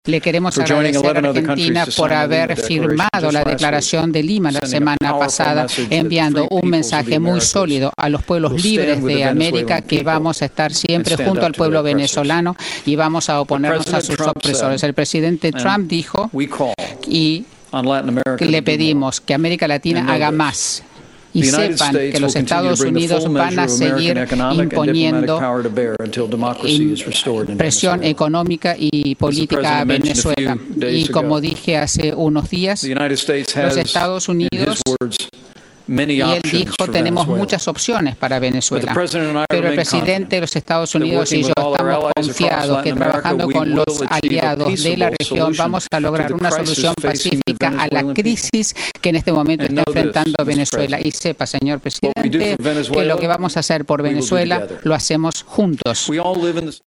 Le queremos agradecer a Argentina por haber firmado la Declaración de Lima la semana pasada, enviando un mensaje muy sólido a los pueblos libres de América, que vamos a estar siempre junto al pueblo venezolano y vamos a oponernos a sus opresores. El presidente Trump dijo y le pedimos que América Latina haga más. Y sepan que los Estados Unidos van a seguir imponiendo presión económica y política a Venezuela. Y como dije hace unos días, los Estados Unidos, y él dijo, tenemos muchas opciones para Venezuela. Pero el presidente de los Estados Unidos y yo estamos confiados que trabajando con los aliados de la región vamos a lograr una solución pacífica a la crisis que en este momento está enfrentando Venezuela. Y sepa, señor presidente, que lo que vamos a hacer por Venezuela lo hacemos juntos.